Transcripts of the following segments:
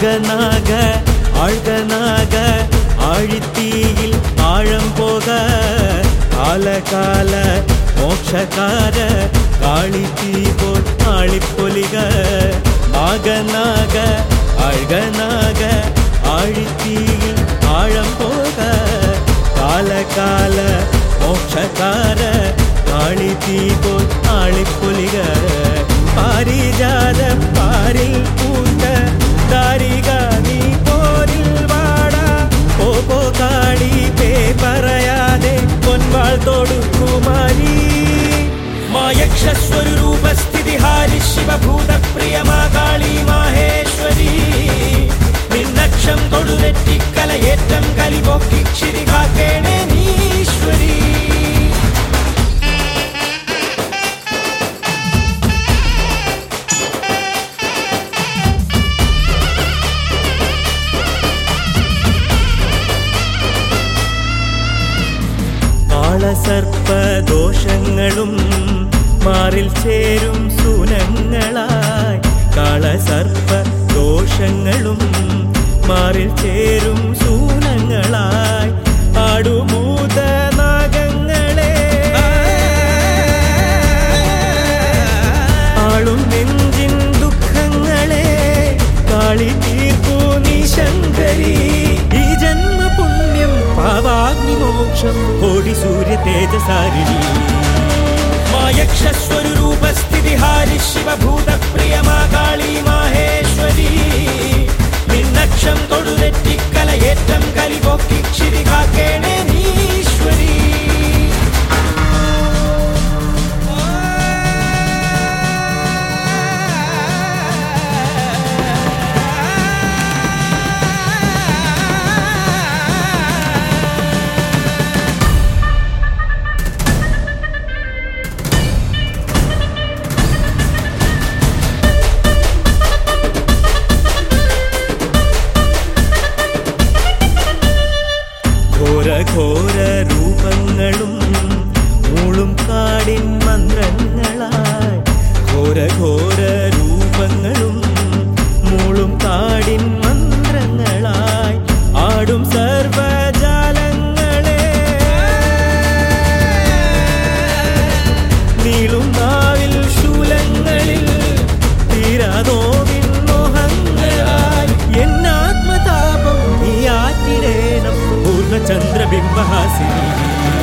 നാഗനാഗ ആഴ്കനാഗ ആഴിത്തീയിൽ ആഴം പോക കാലകാല മോക്ഷകാര കാളിത്തീ പോൽ ആളിപ്പൊലിക നാഗനാഗ ആഴ്കനാഗ ആഴിത്തീയിൽ ആഴം പോക കാലകാല മോക്ഷകാര കാളിത്തീ പോൽ ആളിപ്പൊലിക പാരിജാത പാരിൽ പൂത്ത താരിക നീ പോരിൽ വാട ഓ കാളി പേ പറയാതെ പൊൻവാൾ തൊടുക്കുമാരി മായക്ഷസ്വരൂപസ്ഥിതിഹാരി ശിവഭൂതപ്രിയമാ കാളി മാഹേശ്വരി നിന്നക്ഷം തൊടുനെറ്റിക്കലയേറ്റം കലിപൊക്കി ക്ഷിരികാക്കേണേ നീശ്വരി കാളസർപ്പദോഷങ്ങളും മാറിൽ ചേരും സൂനങ്ങളായി കാളസർപ്പദോഷങ്ങളും മാറിൽ ചേരും സൂനങ്ങളായി ആടുമൂത നാഗങ്ങളെ ആളും നെഞ്ചിൻ ദുഃഖങ്ങളെ കാളി തീർക്കൂ നീ ശങ്കരി ഈ ജന്മ പുണ്യം പാവാഗ്നി മോക്ഷം കോടി സൂര്യ തേജസാരിണി മായക്ഷസ്വരൂപസ്ഥിതിഹാരി ശിവഭൂതപ്രിയമാ കാളി മാഹേശ്വരി നിന്നക്ഷം തൊടുനെറ്റിക്കലയേറ്റം കലിപൊക്കി ക്ഷിരികാക്കേണേ നീശ്വരി ഘോര രൂപങ്ങളും മൂളും കാടിൻ മന്ത്രങ്ങളായി ഘോര രൂപങ്ങളും മൂളും കാടിൻ മന്ത്രങ്ങളായി ആടും സർവജാലങ്ങളെ നീളും നാവിൽ ശൂലങ്ങളിൽ തീരാതോവിൻ മോഹങ്ങളായി എന്നാത്മതാപം നീ ആറ്റിടേണം ചന്ദ്രബിംബഹാസിനി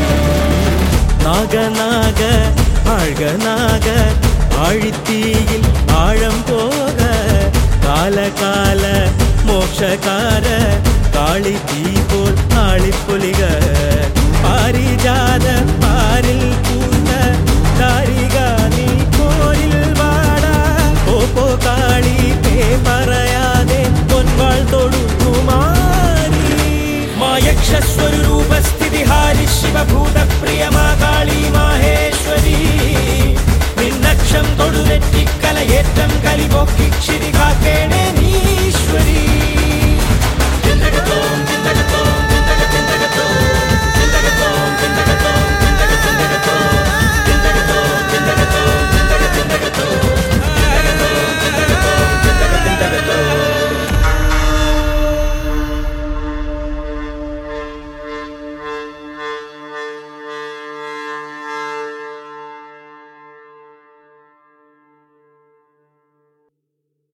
നാഗനാഗ ആഴ്കനാഗ ആഴിത്തീയിൽ ആഴം പോക കാലകാല മോക്ഷകാര കാളിത്തീ പോൽ ആളിപ്പൊലിക പാരിജാത പാരിൽ പൂത്ത താരിക നീ പോരിൽ വാട ഓ കാളി പേ പറയാതെ പൊൻവാൾ തൊടുക്കുമാരി മായക്ഷസ്വരൂപസ്ഥിതിഹാരി ശിവഭൂതപ്രിയമാ കാളി മാഹേശ്വരി നിന്നക്ഷം തൊടുനെറ്റിക്കലയേറ്റം കലിപൊക്കി ക്ഷിരിക